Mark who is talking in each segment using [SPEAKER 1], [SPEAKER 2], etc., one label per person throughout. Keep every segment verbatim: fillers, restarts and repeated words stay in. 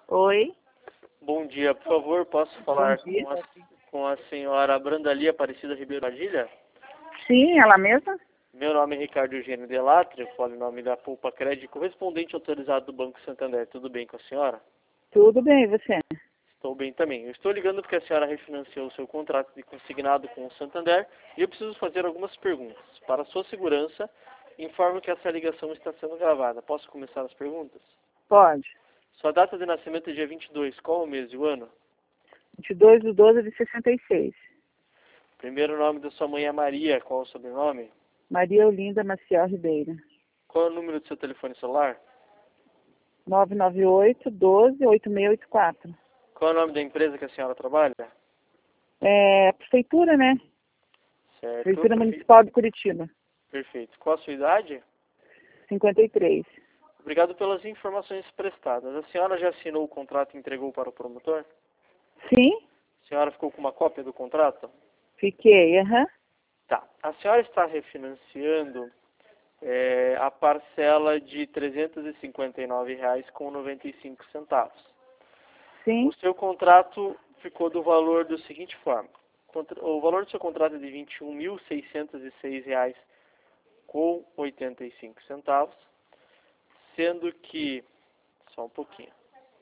[SPEAKER 1] Oi,
[SPEAKER 2] Bom dia, por favor, posso falar
[SPEAKER 1] dia.
[SPEAKER 2] com a, com a senhora Brandali Aparecida Ribeiro Padilha?
[SPEAKER 1] sim, ela mesma?
[SPEAKER 2] Meu nome é Ricardo Eugênio Delattre, eu falo em nome da Poupa Crédito, correspondente autorizado do Banco Santander. Tudo bem com a senhora?
[SPEAKER 1] Tudo bem, e você?
[SPEAKER 2] Estou bem também. Eu estou ligando porque a senhora refinanciou o seu contrato de consignado com o Santander e eu preciso fazer algumas perguntas. Para a sua segurança, informo que essa ligação está sendo gravada. Posso começar as perguntas?
[SPEAKER 1] Pode.
[SPEAKER 2] Sua data de nascimento é dia vinte e dois, qual o mês e o ano?
[SPEAKER 1] vinte e dois de doze de sessenta e seis.
[SPEAKER 2] Primeiro nome da sua mãe é Maria, qual o sobrenome?
[SPEAKER 1] Maria Olinda Maciel Ribeiro.
[SPEAKER 2] Qual é o número do seu telefone celular?
[SPEAKER 1] nove nove oito, doze, oito seis oito quatro.
[SPEAKER 2] Qual é o nome da empresa que a senhora trabalha?
[SPEAKER 1] É, prefeitura, né?
[SPEAKER 2] Certo.
[SPEAKER 1] Prefeitura Municipal de Curitiba.
[SPEAKER 2] Perfeito. Qual a sua idade?
[SPEAKER 1] cinquenta e três.
[SPEAKER 2] Obrigado pelas informações prestadas. A senhora já assinou o contrato e entregou para o promotor?
[SPEAKER 1] Sim,
[SPEAKER 2] A senhora ficou com uma cópia do contrato?
[SPEAKER 1] fiquei, aham.
[SPEAKER 2] Tá. A senhora está refinanciando é, a parcela de trezentos e cinquenta e nove reais com noventa e cinco centavos.
[SPEAKER 1] Sim,
[SPEAKER 2] O seu contrato ficou do valor da seguinte forma. Contra- O valor do seu contrato é de vinte e um mil seiscentos e seis reais com oitenta e cinco centavos, sendo que, só um pouquinho,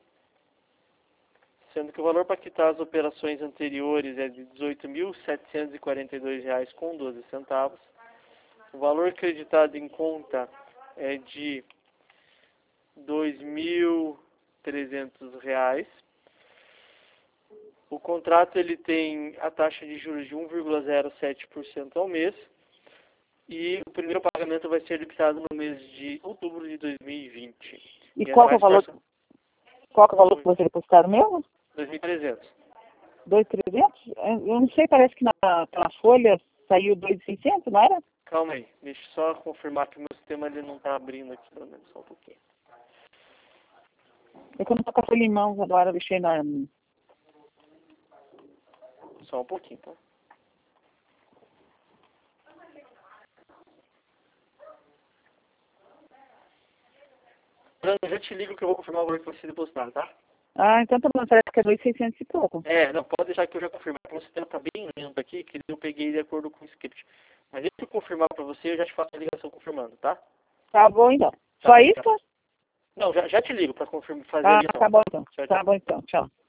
[SPEAKER 2] sendo que o valor para quitar as operações anteriores é de dezoito mil setecentos e quarenta e dois reais com doze centavos, o valor creditado em conta é de dois mil e trezentos reais. O contrato ele tem a taxa de juros de um vírgula zero sete por cento ao mês e o primeiro pagamento vai ser debitado no mês de outubro de dois mil e vinte.
[SPEAKER 1] e
[SPEAKER 2] E é
[SPEAKER 1] qual que é o
[SPEAKER 2] mais
[SPEAKER 1] valor,
[SPEAKER 2] fácil-
[SPEAKER 1] qual que é o valor que você depositaram mesmo?
[SPEAKER 2] dois mil e trezentos.
[SPEAKER 1] dois mil e trezentos? Eu não sei, parece que na, pela folha saiu dois mil e seiscentos, não era?
[SPEAKER 2] Calma aí, deixa eu só confirmar que o meu sistema ele não está abrindo aqui, pelo menos só um pouquinho.
[SPEAKER 1] É que eu não tô com a folha em mãos agora, deixei na...
[SPEAKER 2] Só um pouquinho, tá? Eu já te ligo que eu vou confirmar o valor que você depositar, tá?
[SPEAKER 1] Ah, então tá bom, parece que é dois mil e seiscentos e pouco.
[SPEAKER 2] É, não, pode deixar que eu já confirmo. O sistema está bem lento aqui, que eu peguei de acordo com o script. Mas deixa eu confirmar para você, eu já te faço a ligação confirmando, tá?
[SPEAKER 1] Tá bom então.
[SPEAKER 2] Tá,
[SPEAKER 1] Só isso?
[SPEAKER 2] tá. Não, já, já te ligo para confirmar, fazer a
[SPEAKER 1] Ah,
[SPEAKER 2] ligação.
[SPEAKER 1] tá bom então.
[SPEAKER 2] Tchau,
[SPEAKER 1] Tá
[SPEAKER 2] tchau.
[SPEAKER 1] bom então. Tchau.